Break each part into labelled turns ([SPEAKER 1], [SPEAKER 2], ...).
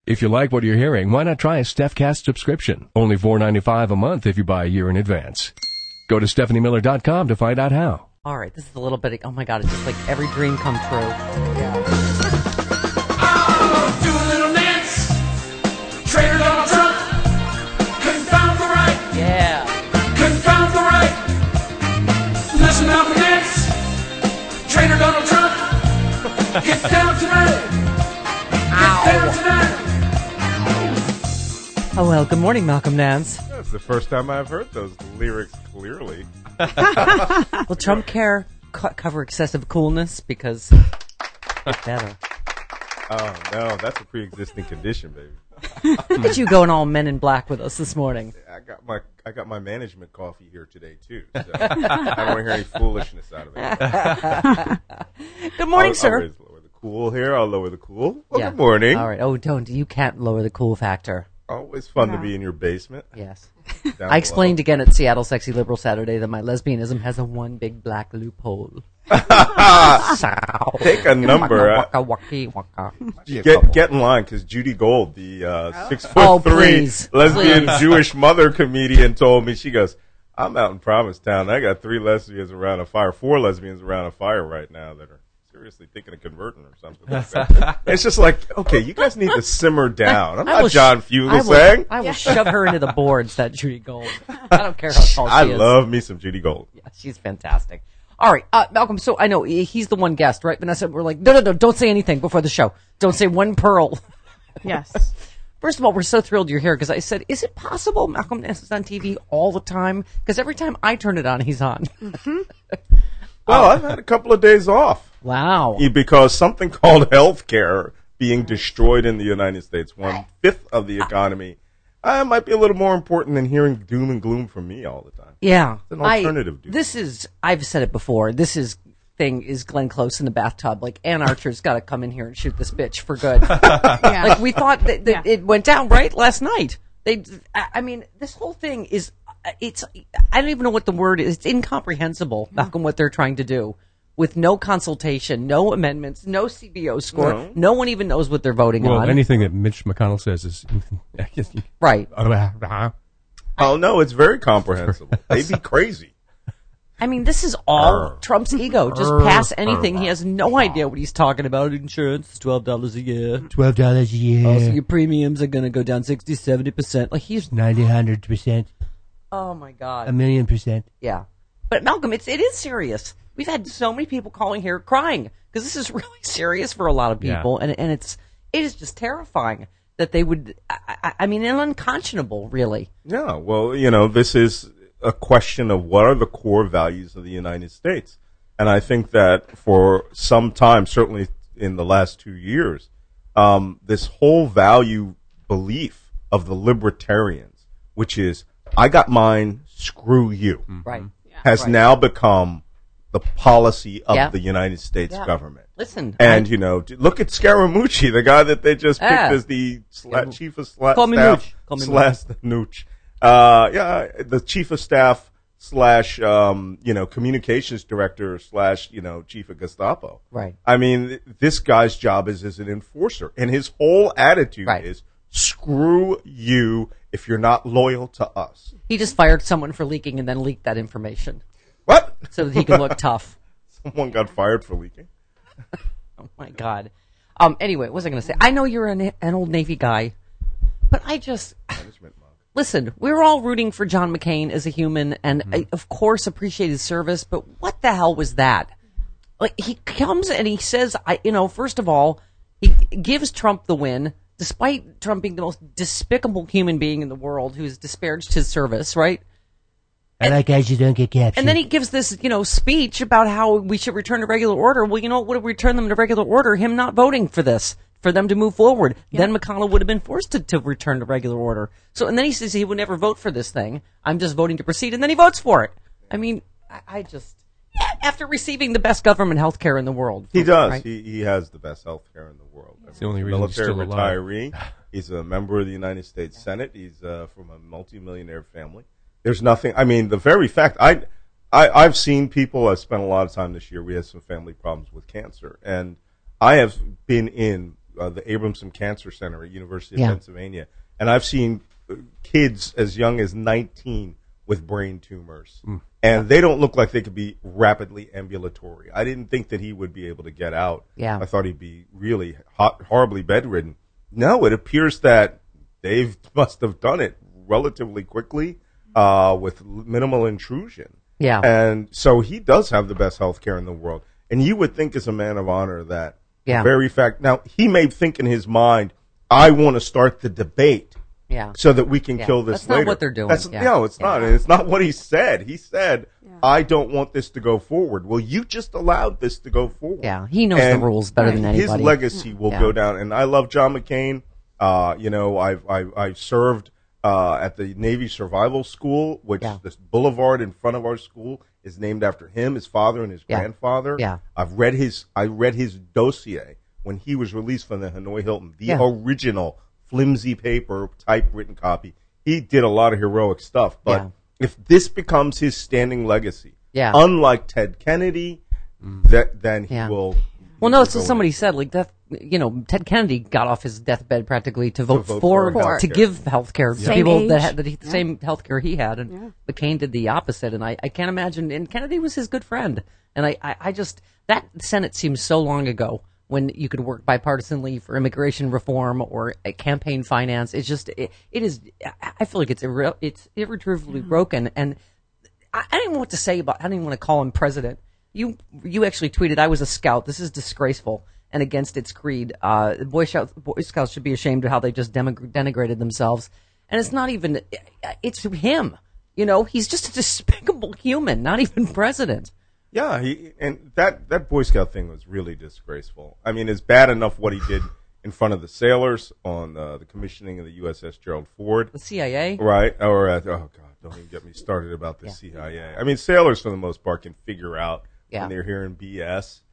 [SPEAKER 1] If you like what you're hearing, why not try a StephCast subscription? Only $4.95 a month if you buy a year in advance. Go to StephanieMiller.com to find out how.
[SPEAKER 2] All right, this is a little bit, oh my God, it's just like every dream come true. Yeah.
[SPEAKER 3] Oh, do a little dance. Trader Donald Trump. Confound the right.
[SPEAKER 2] Yeah.
[SPEAKER 3] Confound the right. Listen up and dance. Trader Donald Trump. Get down tonight. Get down tonight.
[SPEAKER 2] Oh, well, good morning, Malcolm Nance.
[SPEAKER 4] That's the first time I've heard those lyrics clearly.
[SPEAKER 2] Will Trump care cover excessive coolness? Because it's better.
[SPEAKER 4] Oh, no, that's a pre-existing condition, baby.
[SPEAKER 2] Look at you going all Men in Black with us this morning.
[SPEAKER 4] I got my management coffee here today, too. So I don't want to hear any foolishness out of it.
[SPEAKER 2] Good morning, sir.
[SPEAKER 4] I'll lower the cool here. I'll lower the cool. Well,
[SPEAKER 2] Yeah.
[SPEAKER 4] Good morning.
[SPEAKER 2] All right. Oh, don't. You can't lower the cool factor.
[SPEAKER 4] Always fun to be in your basement.
[SPEAKER 2] Yes.
[SPEAKER 4] Down
[SPEAKER 2] I explained again at Seattle Sexy Liberal Saturday that my lesbianism has a one big black loophole.
[SPEAKER 4] Take a number.
[SPEAKER 2] Waka, waka, waka.
[SPEAKER 4] Get in line, because Judy Gold, the 6'3"
[SPEAKER 2] please.
[SPEAKER 4] lesbian
[SPEAKER 2] Please.
[SPEAKER 4] Jewish mother comedian, told me, she goes, I'm out in Provincetown. I got 4 lesbians around a fire right now that are seriously thinking of converting or something like that. It's just like, okay, you guys need to simmer down. I'm not John Fugelsang.
[SPEAKER 2] I will shove her into the boards, that Judy Gold. I don't care how tall
[SPEAKER 4] I
[SPEAKER 2] she is.
[SPEAKER 4] love me some Judy Gold.
[SPEAKER 2] Yeah, she's fantastic. All right, Malcolm, so I know he's the one guest, right? Vanessa, we're like, no, don't say anything before the show. Don't say one pearl.
[SPEAKER 5] Yes.
[SPEAKER 2] First of all, we're so thrilled you're here because I said, is it possible Malcolm Nance is on TV all the time? Because every time I turn it on, he's on.
[SPEAKER 4] Well, I've had a couple of days off.
[SPEAKER 2] Wow.
[SPEAKER 4] Because something called healthcare being destroyed in the United States, 1/5 of the economy, might be a little more important than hearing doom and gloom from me all the time.
[SPEAKER 2] Yeah.
[SPEAKER 4] It's an alternative.
[SPEAKER 2] I've said it before, thing is Glenn Close in the bathtub. Like, Ann Archer's got to come in here and shoot this bitch for good.
[SPEAKER 5] Yeah.
[SPEAKER 2] Like, we thought that it went down, right, last night. I mean, this whole thing is, I don't even know what the word is. It's incomprehensible, Malcolm, what they're trying to do. With no consultation, no amendments, no CBO score. No one even knows what they're voting on.
[SPEAKER 1] Well, anything that Mitch McConnell says is...
[SPEAKER 2] Right.
[SPEAKER 4] Oh, no, it's very comprehensible. They'd be crazy.
[SPEAKER 2] I mean, this is all Trump's ego. Just pass anything. He has no idea what he's talking about. Insurance is $12 a year.
[SPEAKER 6] $12 a year.
[SPEAKER 2] Also, your premiums are going to go down 60, 70%. Like, he's...
[SPEAKER 6] 900%.
[SPEAKER 2] Oh, my God.
[SPEAKER 6] 1,000,000%.
[SPEAKER 2] Yeah. But, Malcolm, it is serious. We've had so many people calling here crying because this is really serious for a lot of people. Yeah. And it is just terrifying that they would, I mean, unconscionable, really.
[SPEAKER 4] Yeah, well, this is a question of what are the core values of the United States. And I think that for some time, certainly in the last 2 years, this whole value belief of the libertarians, which is, I got mine, screw you,
[SPEAKER 2] right,
[SPEAKER 4] has now become the policy of the United States government.
[SPEAKER 2] Listen.
[SPEAKER 4] And, look at Scaramucci, the guy that they just picked as the chief of staff.
[SPEAKER 2] Call me Mooch.
[SPEAKER 4] Nooch. The chief of staff / communications director / chief of Gestapo.
[SPEAKER 2] Right.
[SPEAKER 4] I mean, this guy's job is as an enforcer. And his whole attitude is, screw you if you're not loyal to us.
[SPEAKER 2] He just fired someone for leaking and then leaked that information.
[SPEAKER 4] What?
[SPEAKER 2] So that he can look tough.
[SPEAKER 4] Someone got fired for leaking?
[SPEAKER 2] Oh, my God. Anyway, what was I going to say? I know you're an old Navy guy, but I just... Listen, we're all rooting for John McCain as a human and, I, of course, appreciate his service, but what the hell was that? Like, he comes and he says, first of all, he gives Trump the win, despite Trump being the most despicable human being in the world who's disparaged his service, right?
[SPEAKER 6] I like guys who don't get captured.
[SPEAKER 2] And then he gives this, speech about how we should return to regular order. Well, what would return them to regular order? Him not voting for this, for them to move forward. Yeah. Then McConnell would have been forced to return to regular order. So, and then he says he would never vote for this thing. I'm just voting to proceed, and then he votes for it. I mean, I just, after receiving the best government health care in the world.
[SPEAKER 4] He does.
[SPEAKER 2] Right?
[SPEAKER 4] He has the best health care in the world.
[SPEAKER 1] That's the only reason
[SPEAKER 4] military
[SPEAKER 1] he's still alive.
[SPEAKER 4] retiree. He's a member of the United States Senate. He's from a multimillionaire family. There's nothing. I mean, the very fact I've seen people. I've spent a lot of time this year. We had some family problems with cancer, and I have been in the Abramson Cancer Center at University of
[SPEAKER 2] Yeah.
[SPEAKER 4] Pennsylvania, and I've seen kids as young as 19 with brain tumors, and they don't look like they could be rapidly ambulatory. I didn't think that he would be able to get out.
[SPEAKER 2] Yeah.
[SPEAKER 4] I thought he'd be really horribly bedridden. No, it appears that they must have done it relatively quickly with minimal intrusion.
[SPEAKER 2] Yeah.
[SPEAKER 4] And so he does have the best health care in the world. And you would think as a man of honor that
[SPEAKER 2] Yeah.
[SPEAKER 4] the very fact, now he may think in his mind, I want to start the debate
[SPEAKER 2] Yeah.
[SPEAKER 4] so that we can
[SPEAKER 2] Yeah.
[SPEAKER 4] kill this
[SPEAKER 2] That's not
[SPEAKER 4] later.
[SPEAKER 2] what they're doing.
[SPEAKER 4] That's,
[SPEAKER 2] Yeah.
[SPEAKER 4] No, it's
[SPEAKER 2] Yeah.
[SPEAKER 4] not. And it's not what he said. He said, I don't want this to go forward. Well, you just allowed this to go forward.
[SPEAKER 2] Yeah. He knows the rules better than
[SPEAKER 4] His
[SPEAKER 2] anybody.
[SPEAKER 4] legacy will
[SPEAKER 2] Yeah.
[SPEAKER 4] go down. And I love John McCain. I've served at the Navy Survival School, which
[SPEAKER 2] Yeah.
[SPEAKER 4] this boulevard in front of our school is named after him, his father, and his
[SPEAKER 2] Yeah.
[SPEAKER 4] grandfather.
[SPEAKER 2] Yeah.
[SPEAKER 4] I read his dossier when he was released from the Hanoi Hilton, the
[SPEAKER 2] Yeah.
[SPEAKER 4] original flimsy paper typewritten copy. He did a lot of heroic stuff, but
[SPEAKER 2] Yeah.
[SPEAKER 4] if this becomes his standing legacy,
[SPEAKER 2] Yeah.
[SPEAKER 4] unlike Ted Kennedy, then he
[SPEAKER 2] Yeah.
[SPEAKER 4] will.
[SPEAKER 2] Well,
[SPEAKER 4] he
[SPEAKER 2] no,
[SPEAKER 4] will
[SPEAKER 2] so
[SPEAKER 4] go
[SPEAKER 2] somebody
[SPEAKER 4] in.
[SPEAKER 2] said, like, Ted Kennedy got off his deathbed practically to vote
[SPEAKER 4] vote
[SPEAKER 2] for,
[SPEAKER 4] for healthcare.
[SPEAKER 2] to give health care to
[SPEAKER 5] Same
[SPEAKER 2] people that
[SPEAKER 5] age.
[SPEAKER 2] had the same health care he had. And McCain did the opposite. And I can't imagine, and Kennedy was his good friend. And I just, that Senate seems so long ago when you could work bipartisanly for immigration reform or campaign finance. It's just, it is, I feel like it's irretrievably broken. And I didn't know what to say about, I didn't even want to call him president. You actually tweeted, I was a scout. This is disgraceful and against its creed. Boy Scouts should be ashamed of how they just denigrated themselves. And it's not even, it's him. He's just a despicable human, not even president.
[SPEAKER 4] Yeah, that Boy Scout thing was really disgraceful. I mean, it's bad enough what he did in front of the sailors on the commissioning of the USS Gerald Ford.
[SPEAKER 2] The CIA?
[SPEAKER 4] Right, or oh God, don't even get me started about the CIA. I mean, sailors for the most part can figure out when they're hearing BS,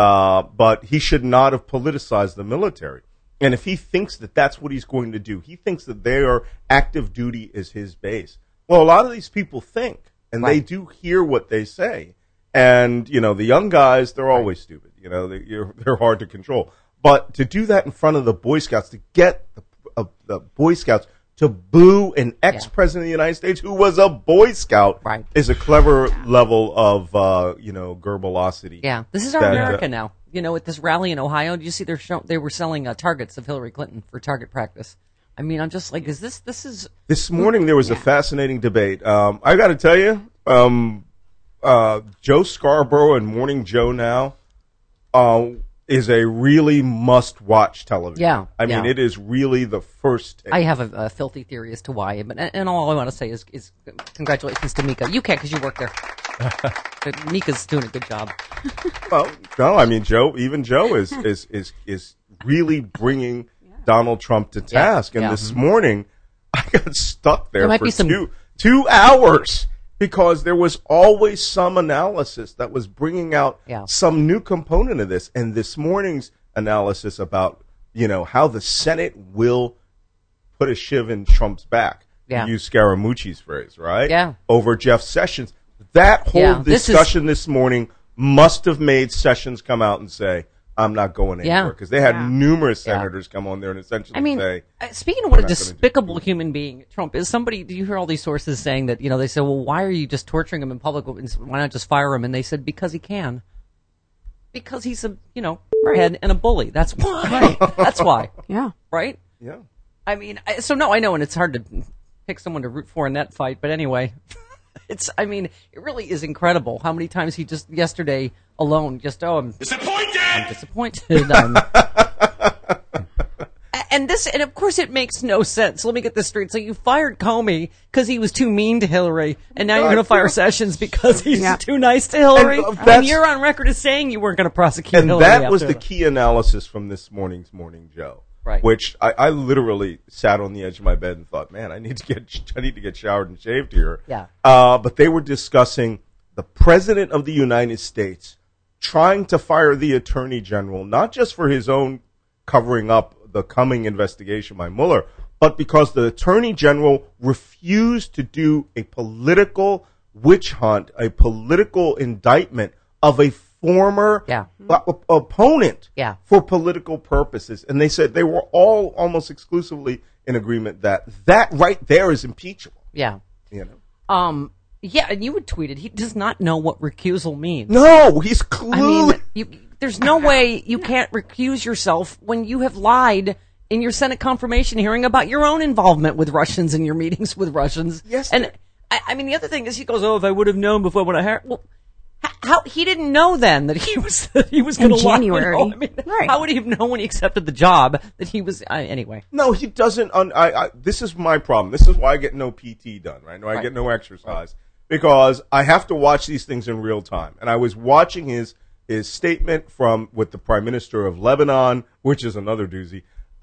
[SPEAKER 4] but he should not have politicized the military. And if he thinks that that's what he's going to do, he thinks that their active duty is his base. Well, a lot of these people think, and they do hear what they say. And the young guys, they're always stupid. They're hard to control. But to do that in front of the Boy Scouts, to get the Boy Scouts to boo an ex-president of the United States who was a Boy Scout is a clever level of, gerbilosity.
[SPEAKER 2] Yeah, this is our America now. At this rally in Ohio, did you see they were selling targets of Hillary Clinton for target practice? I mean, I'm just like,
[SPEAKER 4] This morning there was a fascinating debate. I got to tell you, Joe Scarborough and Morning Joe now is a really must-watch television.
[SPEAKER 2] Yeah,
[SPEAKER 4] I mean, it is really the first take.
[SPEAKER 2] I have a filthy theory as to why, and all I want to say is congratulations to Mika. You can't because you work there. But Mika's doing a good job.
[SPEAKER 4] Well, no, I mean Joe is really bringing Donald Trump to task. And this morning, I got stuck there
[SPEAKER 2] might
[SPEAKER 4] for
[SPEAKER 2] be some
[SPEAKER 4] 2 hours because there was always some analysis that was bringing out some new component of this. And this morning's analysis about how the Senate will put a shiv in Trump's back, to use Scaramucci's phrase, right?
[SPEAKER 2] Yeah.
[SPEAKER 4] Over Jeff Sessions. That whole discussion this morning must have made Sessions come out and say, I'm not going anywhere. Because they had numerous senators come on there and essentially say,
[SPEAKER 2] speaking of what a despicable human being Trump is, do you hear all these sources saying that, they say, well, why are you just torturing him in public? Why not just fire him? And they said, because he can. Because he's a, head and a bully. That's why. That's why.
[SPEAKER 5] Yeah.
[SPEAKER 2] Right?
[SPEAKER 4] Yeah.
[SPEAKER 2] I mean, I know, and it's hard to pick someone to root for in that fight, but anyway. It really is incredible how many times he just yesterday alone I'm disappointed. And of course it makes no sense. Let me get this straight. So you fired Comey because he was too mean to Hillary, and now you're going to fire Sessions because he's too nice to Hillary. And you're on record as saying you weren't going to prosecute Hillary.
[SPEAKER 4] And that was the key analysis from this morning's Morning Joe.
[SPEAKER 2] Right.
[SPEAKER 4] Which I literally sat on the edge of my bed and thought, man, I need to get showered and shaved here.
[SPEAKER 2] Yeah.
[SPEAKER 4] But they were discussing the President of the United States trying to fire the Attorney General, not just for his own covering up the coming investigation by Mueller, but because the Attorney General refused to do a political witch hunt, a political indictment of a former
[SPEAKER 2] Yeah.
[SPEAKER 4] Opponent
[SPEAKER 2] Yeah.
[SPEAKER 4] for political purposes. And they said they were all almost exclusively in agreement that right there is impeachable.
[SPEAKER 2] Yeah.
[SPEAKER 4] You know?
[SPEAKER 2] Yeah, and you would tweet it. He does not know what recusal means.
[SPEAKER 4] No, he's
[SPEAKER 2] I
[SPEAKER 4] clueless.
[SPEAKER 2] mean, there's no way you can't recuse yourself when you have lied in your Senate confirmation hearing about your own involvement with Russians and your meetings with Russians.
[SPEAKER 4] Yes.
[SPEAKER 2] And I mean, the other thing is he goes, "Oh, if I would have known before when I heard." Well, how he didn't know then that he was going to lie.
[SPEAKER 5] January.
[SPEAKER 2] I mean,
[SPEAKER 5] Right.
[SPEAKER 2] How would he have known when he accepted the job that he was anyway?
[SPEAKER 4] No, he doesn't. This is my problem. This is why I get no PT done, right? I get no exercise because I have to watch these things in real time. And I was watching his statement with the Prime Minister of Lebanon, which is another doozy,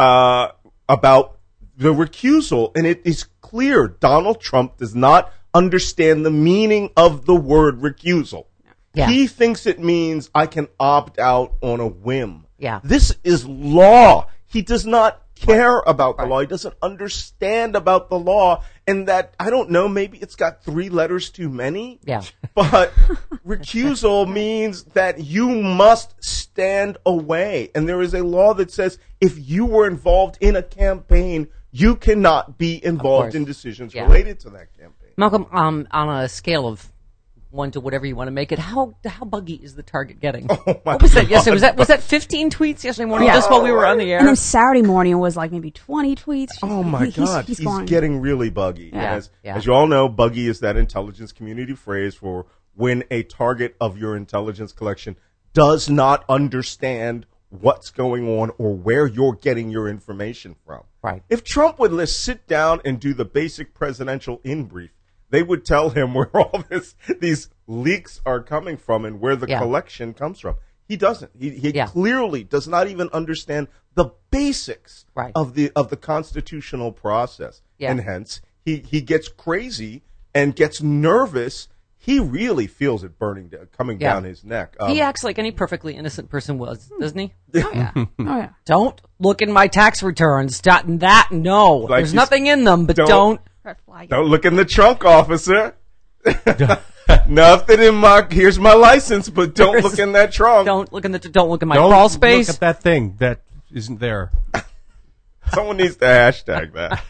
[SPEAKER 4] about the recusal. And it is clear Donald Trump does not understand the meaning of the word recusal.
[SPEAKER 2] Yeah.
[SPEAKER 4] He thinks it means I can opt out on a whim.
[SPEAKER 2] Yeah.
[SPEAKER 4] This is law. He does not care about the law. He doesn't understand about the law. And that, I don't know, maybe it's got 3 letters too many.
[SPEAKER 2] Yeah.
[SPEAKER 4] But recusal means that you must stand away. And there is a law that says if you were involved in a campaign, you cannot be involved in decisions related to that campaign.
[SPEAKER 2] Malcolm, on a scale of 1 to whatever you want to make it, how buggy is the target getting?
[SPEAKER 4] Oh my
[SPEAKER 2] what was that
[SPEAKER 4] God.
[SPEAKER 2] yesterday? Was that 15 tweets yesterday morning? Just while we were on the air.
[SPEAKER 5] And then Saturday morning it was like maybe 20 tweets.
[SPEAKER 4] Oh my God, he's
[SPEAKER 5] going.
[SPEAKER 4] getting really buggy.
[SPEAKER 2] Yeah.
[SPEAKER 4] As you all know, buggy is that intelligence community phrase for when a target of your intelligence collection does not understand what's going on or where you're getting your information from.
[SPEAKER 2] Right.
[SPEAKER 4] If Trump would just sit down and do the basic presidential in-brief, they would tell him where all these leaks are coming from and where the collection comes from. He doesn't. He clearly does not even understand the basics of the constitutional process.
[SPEAKER 2] Yeah.
[SPEAKER 4] And hence, he gets crazy and gets nervous. He really feels it coming down his neck.
[SPEAKER 2] He acts like any perfectly innocent person was, doesn't he?
[SPEAKER 5] Oh yeah.
[SPEAKER 2] Don't look in my tax returns. No.
[SPEAKER 4] Like
[SPEAKER 2] There's nothing in them, but don't.
[SPEAKER 5] Red flag.
[SPEAKER 4] Don't look in the trunk, officer. Nothing in here's my license, but don't look in that trunk.
[SPEAKER 2] Don't look in my crawl space.
[SPEAKER 7] Look at that thing that isn't there.
[SPEAKER 4] Someone needs to hashtag that.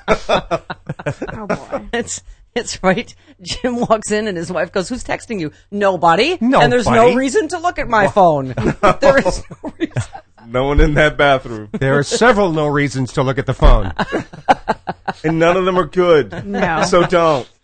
[SPEAKER 5] Oh boy.
[SPEAKER 2] It's right. Jim walks in and his wife goes, "Who's texting you?" Nobody.
[SPEAKER 7] Nobody.
[SPEAKER 2] And there's no reason to look at my phone. There is no reason.
[SPEAKER 4] No one in that bathroom.
[SPEAKER 7] There are several no reasons to look at the phone.
[SPEAKER 4] And none of them are good.
[SPEAKER 5] No.
[SPEAKER 4] So don't.